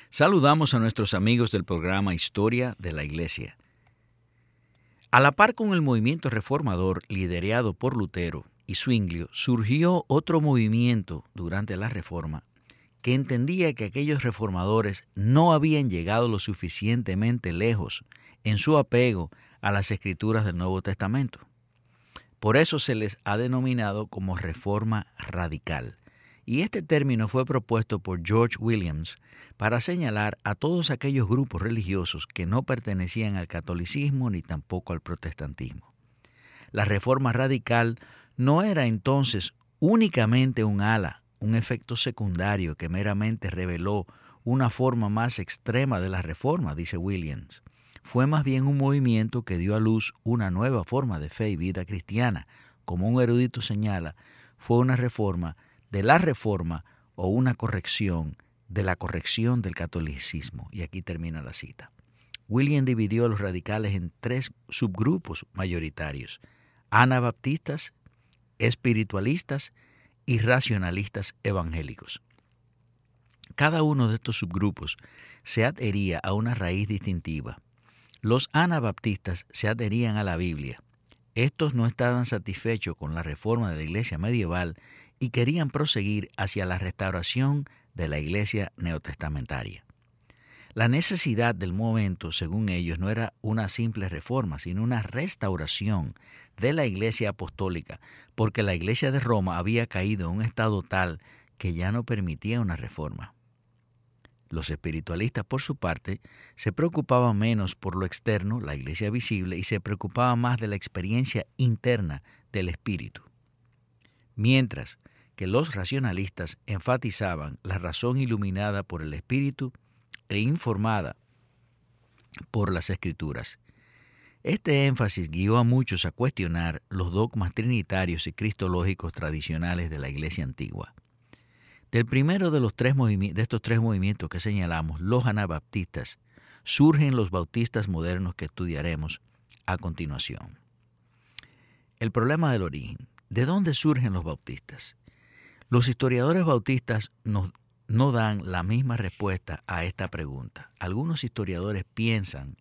Saludamos a nuestros amigos del programa Historia de la Iglesia. A la par con el movimiento reformador liderado por Lutero y Zwinglio, surgió otro movimiento durante la Reforma que entendía que aquellos reformadores no habían llegado lo suficientemente lejos en su apego a las escrituras del Nuevo Testamento. Por eso se les ha denominado como Reforma Radical. Y este término fue propuesto por George Williams para señalar a todos aquellos grupos religiosos que no pertenecían al catolicismo ni tampoco al protestantismo. La Reforma Radical no era entonces únicamente un ala, un efecto secundario que meramente reveló una forma más extrema de la Reforma, dice Williams. Fue más bien un movimiento que dio a luz una nueva forma de fe y vida cristiana. Como un erudito señala, fue una reforma de la reforma o una corrección de la corrección del catolicismo. Y aquí termina la cita. William dividió a los radicales en 3 subgrupos mayoritarios: anabaptistas, espiritualistas y racionalistas evangélicos. Cada uno de estos subgrupos se adhería a una raíz distintiva. Los anabaptistas se adherían a la Biblia. Estos no estaban satisfechos con la reforma de la iglesia medieval y querían proseguir hacia la restauración de la iglesia neotestamentaria. La necesidad del momento, según ellos, no era una simple reforma, sino una restauración de la iglesia apostólica, porque la iglesia de Roma había caído en un estado tal que ya no permitía una reforma. Los espiritualistas, por su parte, se preocupaban menos por lo externo, la iglesia visible, y se preocupaban más de la experiencia interna del espíritu. Mientras que los racionalistas enfatizaban la razón iluminada por el espíritu e informada por las escrituras. Este énfasis guió a muchos a cuestionar los dogmas trinitarios y cristológicos tradicionales de la iglesia antigua. Del primero de estos tres movimientos que señalamos, los anabaptistas, surgen los bautistas modernos que estudiaremos a continuación. El problema del origen. ¿De dónde surgen los bautistas? Los historiadores bautistas no dan la misma respuesta a esta pregunta. Algunos historiadores piensan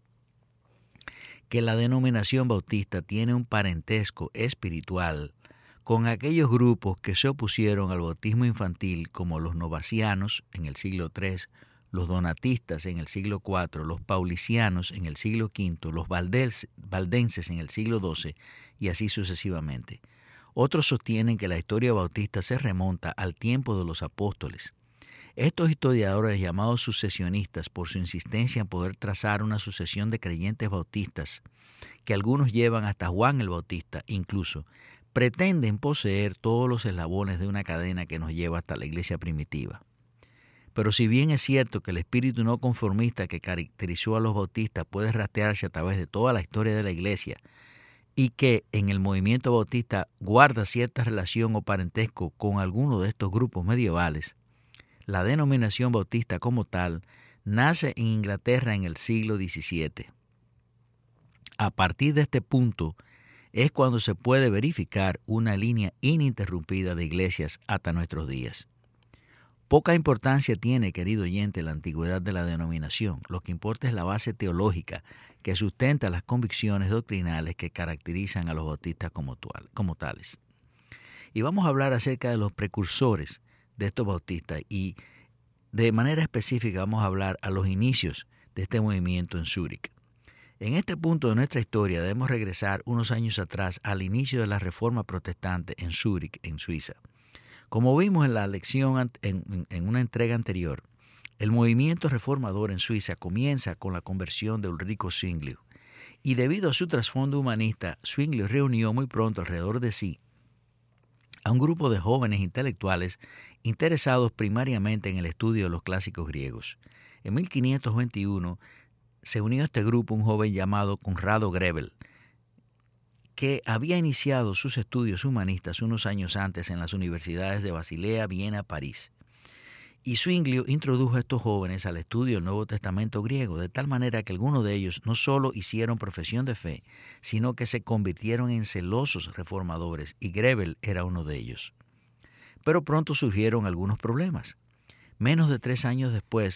que la denominación bautista tiene un parentesco espiritual con aquellos grupos que se opusieron al bautismo infantil, como los novacianos en el siglo III, los donatistas en el siglo IV, los paulicianos en el siglo V, los valdenses en el siglo XII y así sucesivamente. Otros sostienen que la historia bautista se remonta al tiempo de los apóstoles. Estos historiadores, llamados sucesionistas por su insistencia en poder trazar una sucesión de creyentes bautistas, que algunos llevan hasta Juan el Bautista incluso, pretenden poseer todos los eslabones de una cadena que nos lleva hasta la iglesia primitiva. Pero si bien es cierto que el espíritu no conformista que caracterizó a los bautistas puede rastrearse a través de toda la historia de la iglesia y que en el movimiento bautista guarda cierta relación o parentesco con alguno de estos grupos medievales, la denominación bautista como tal nace en Inglaterra en el siglo XVII. A partir de este punto es cuando se puede verificar una línea ininterrumpida de iglesias hasta nuestros días. Poca importancia tiene, querido oyente, la antigüedad de la denominación. Lo que importa es la base teológica que sustenta las convicciones doctrinales que caracterizan a los bautistas como tales. Y vamos a hablar acerca de los precursores de estos bautistas y de manera específica vamos a hablar a los inicios de este movimiento en Zúrich. En este punto de nuestra historia debemos regresar unos años atrás al inicio de la Reforma Protestante en Zúrich, en Suiza. Como vimos en la lección en una entrega anterior, el movimiento reformador en Suiza comienza con la conversión de Ulrico Zwinglio, y debido a su trasfondo humanista, Zwinglio reunió muy pronto alrededor de sí a un grupo de jóvenes intelectuales interesados primariamente en el estudio de los clásicos griegos. En 1521 se unió a este grupo un joven llamado Conrado Grebel, que había iniciado sus estudios humanistas unos años antes en las universidades de Basilea, Viena, París. Y Zwinglio introdujo a estos jóvenes al estudio del Nuevo Testamento griego, de tal manera que algunos de ellos no solo hicieron profesión de fe, sino que se convirtieron en celosos reformadores, y Grebel era uno de ellos. Pero pronto surgieron algunos problemas. Menos de 3 años después,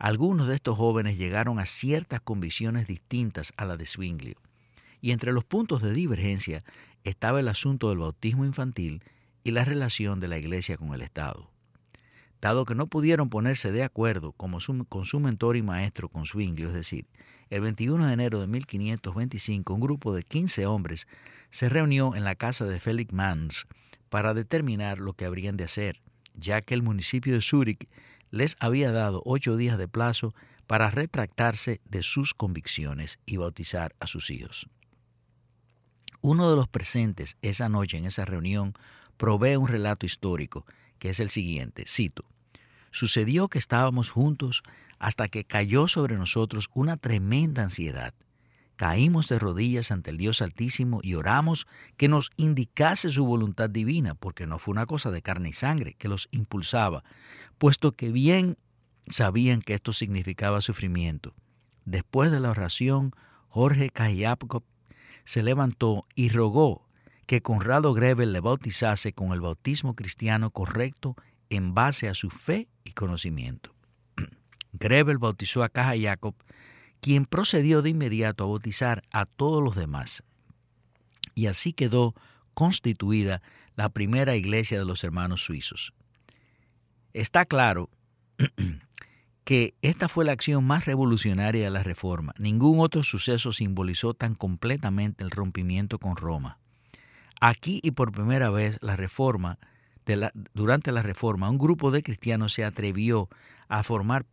Algunos de estos jóvenes llegaron a ciertas convicciones distintas a las de Zwinglio, y entre los puntos de divergencia estaba el asunto del bautismo infantil y la relación de la Iglesia con el Estado. Dado que no pudieron ponerse de acuerdo con su mentor y maestro, con Zwinglio, es decir, el 21 de enero de 1525 un grupo de 15 hombres se reunió en la casa de Felix Manz para determinar lo que habrían de hacer, ya que el municipio de Zúrich les había dado 8 días de plazo para retractarse de sus convicciones y bautizar a sus hijos. Uno de los presentes esa noche en esa reunión provee un relato histórico que es el siguiente, cito: «Sucedió que estábamos juntos hasta que cayó sobre nosotros una tremenda ansiedad. Caímos de rodillas ante el Dios Altísimo y oramos que nos indicase su voluntad divina, porque no fue una cosa de carne y sangre que los impulsaba, puesto que bien sabían que esto significaba sufrimiento. Después de la oración, Jorge Jacob se levantó y rogó que Conrado Grebel le bautizase con el bautismo cristiano correcto en base a su fe y conocimiento. Grebel bautizó a Caja Jacob, quien procedió de inmediato a bautizar a todos los demás. Y así quedó constituida la primera iglesia de los hermanos suizos. Está claro que esta fue la acción más revolucionaria de la Reforma. Ningún otro suceso simbolizó tan completamente el rompimiento con Roma. Aquí y por primera vez durante la Reforma, un grupo de cristianos se atrevió a formar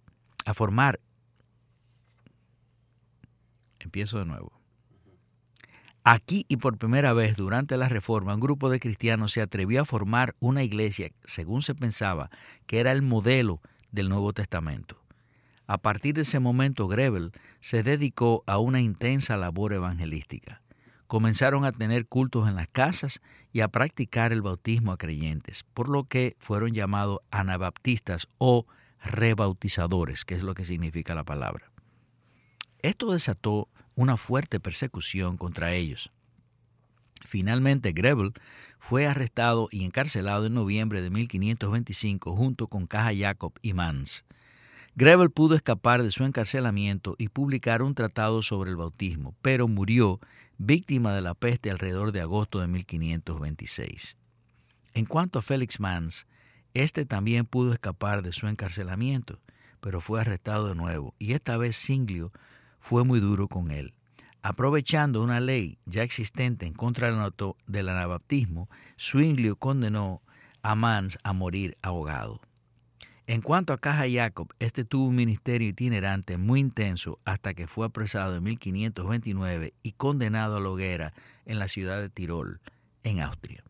Aquí y por primera vez durante la Reforma, un grupo de cristianos se atrevió a formar una iglesia, según se pensaba, que era el modelo del Nuevo Testamento. A partir de ese momento, Grebel se dedicó a una intensa labor evangelística. Comenzaron a tener cultos en las casas y a practicar el bautismo a creyentes, por lo que fueron llamados anabaptistas o rebautizadores, que es lo que significa la palabra. Esto desató una fuerte persecución contra ellos. Finalmente, Grebel fue arrestado y encarcelado en noviembre de 1525 junto con Caja Jacob y Manz. Grebel pudo escapar de su encarcelamiento y publicar un tratado sobre el bautismo, pero murió víctima de la peste alrededor de agosto de 1526. En cuanto a Felix Manz, este también pudo escapar de su encarcelamiento, pero fue arrestado de nuevo, y esta vez Zwinglio fue muy duro con él. Aprovechando una ley ya existente en contra del anabaptismo, Zwinglio condenó a Manz a morir ahogado. En cuanto a Caja Jacob, este tuvo un ministerio itinerante muy intenso hasta que fue apresado en 1529 y condenado a la hoguera en la ciudad de Tirol, en Austria.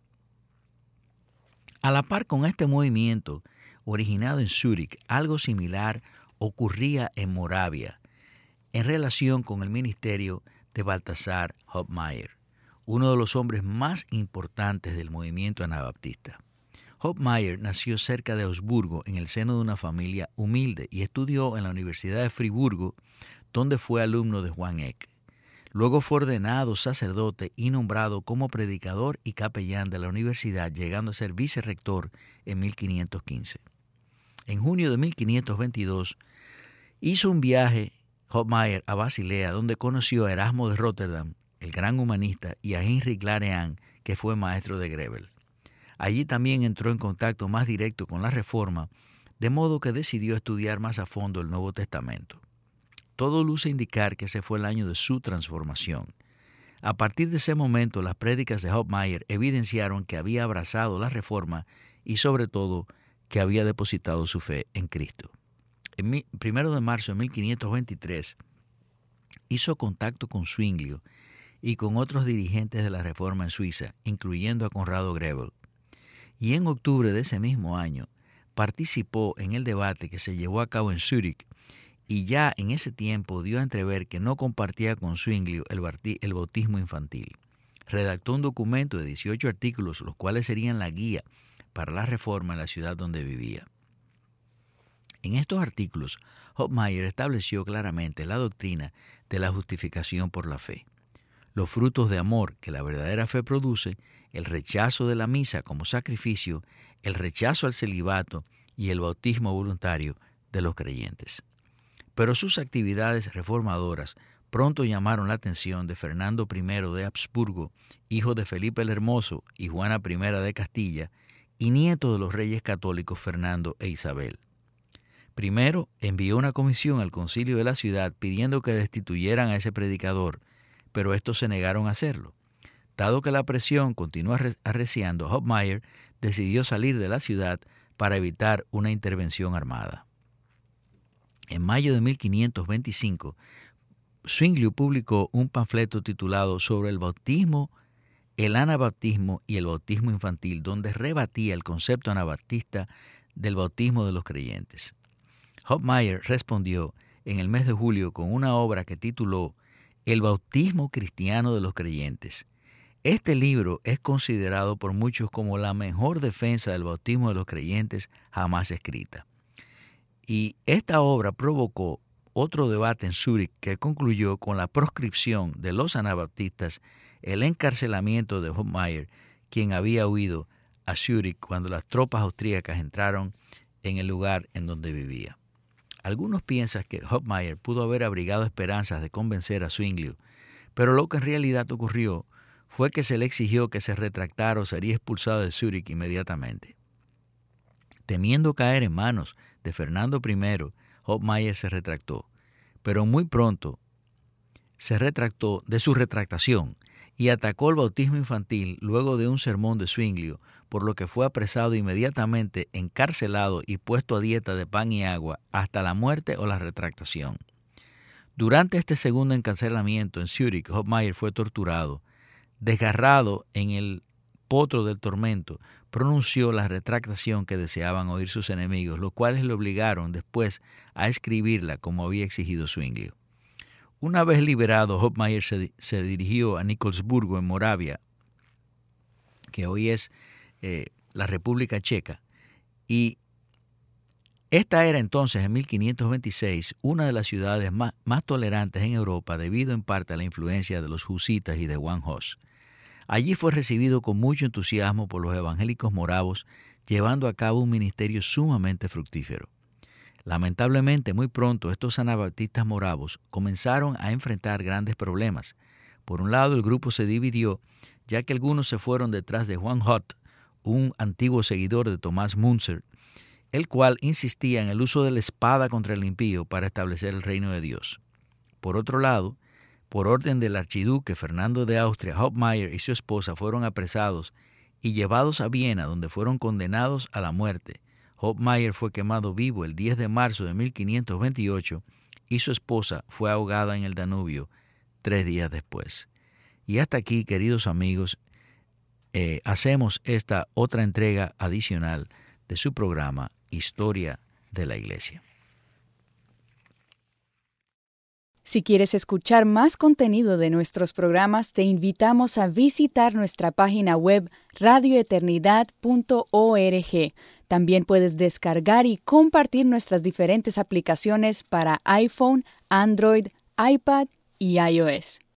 A la par con este movimiento originado en Zúrich, algo similar ocurría en Moravia, en relación con el ministerio de Balthasar Hofmeier, uno de los hombres más importantes del movimiento anabaptista. Hofmeier nació cerca de Augsburgo en el seno de una familia humilde y estudió en la Universidad de Friburgo, donde fue alumno de Juan Eck. Luego fue ordenado sacerdote y nombrado como predicador y capellán de la universidad, llegando a ser vicerrector en 1515. En junio de 1522 hizo un viaje Hofmeier a Basilea, donde conoció a Erasmo de Rotterdam, el gran humanista, y a Heinrich Larean, que fue maestro de Grebel. Allí también entró en contacto más directo con la Reforma, de modo que decidió estudiar más a fondo el Nuevo Testamento. Todo luce indicar que ese fue el año de su transformación. A partir de ese momento, las prédicas de Hofmeier evidenciaron que había abrazado la Reforma y, sobre todo, que había depositado su fe en Cristo. El 1 de marzo de 1523 hizo contacto con Zwinglio y con otros dirigentes de la Reforma en Suiza, incluyendo a Conrado Grebel. Y en octubre de ese mismo año participó en el debate que se llevó a cabo en Zúrich, y ya en ese tiempo dio a entrever que no compartía con Zwinglio el bautismo infantil. Redactó un documento de 18 artículos, los cuales serían la guía para la Reforma en la ciudad donde vivía. En estos artículos, Hofmeier estableció claramente la doctrina de la justificación por la fe, los frutos de amor que la verdadera fe produce, el rechazo de la misa como sacrificio, el rechazo al celibato y el bautismo voluntario de los creyentes. Pero sus actividades reformadoras pronto llamaron la atención de Fernando I de Habsburgo, hijo de Felipe el Hermoso y Juana I de Castilla, y nieto de los reyes católicos Fernando e Isabel. Primero envió una comisión al concilio de la ciudad pidiendo que destituyeran a ese predicador, pero estos se negaron a hacerlo. Dado que la presión continuó arreciando, Hofmeier decidió salir de la ciudad para evitar una intervención armada. En mayo de 1525, Zwingliu publicó un panfleto titulado Sobre el bautismo, el anabaptismo y el bautismo infantil, donde rebatía el concepto anabaptista del bautismo de los creyentes. Hofmeier respondió en el mes de julio con una obra que tituló El bautismo cristiano de los creyentes. Este libro es considerado por muchos como la mejor defensa del bautismo de los creyentes jamás escrita. Y esta obra provocó otro debate en Zúrich que concluyó con la proscripción de los anabaptistas, el encarcelamiento de Hofmeier, quien había huido a Zúrich cuando las tropas austríacas entraron en el lugar en donde vivía. Algunos piensan que Hofmeier pudo haber abrigado esperanzas de convencer a Zwingliu, pero lo que en realidad ocurrió fue que se le exigió que se retractara o sería expulsado de Zúrich inmediatamente. Temiendo caer en manos de Fernando I, Hofmeier se retractó, pero muy pronto se retractó de su retractación y atacó el bautismo infantil luego de un sermón de Zwingliu, por lo que fue apresado inmediatamente, encarcelado y puesto a dieta de pan y agua hasta la muerte o la retractación. Durante este segundo encarcelamiento en Zúrich, Hofmeier fue torturado. Desgarrado en el potro del tormento, pronunció la retractación que deseaban oír sus enemigos, los cuales le obligaron después a escribirla como había exigido Zwingliu. Una vez liberado, Hofmeier se dirigió a Nikolsburgo, en Moravia, que hoy es la República Checa, y esta era entonces, en 1526, una de las ciudades más tolerantes en Europa debido en parte a la influencia de los husitas y de Juan Hus. Allí fue recibido con mucho entusiasmo por los evangélicos moravos, llevando a cabo un ministerio sumamente fructífero. Lamentablemente, muy pronto estos anabaptistas moravos comenzaron a enfrentar grandes problemas. Por un lado, el grupo se dividió, ya que algunos se fueron detrás de Juan Hus, un antiguo seguidor de Tomás Münzer, el cual insistía en el uso de la espada contra el impío para establecer el reino de Dios. Por otro lado, por orden del archiduque Fernando de Austria, Hofmeier y su esposa fueron apresados y llevados a Viena, donde fueron condenados a la muerte. Hofmeier fue quemado vivo el 10 de marzo de 1528 y su esposa fue ahogada en el Danubio 3 días después. Y hasta aquí, queridos amigos, hacemos esta otra entrega adicional de su programa Historia de la Iglesia. Si quieres escuchar más contenido de nuestros programas, te invitamos a visitar nuestra página web radioeternidad.org. También puedes descargar y compartir nuestras diferentes aplicaciones para iPhone, Android, iPad y iOS.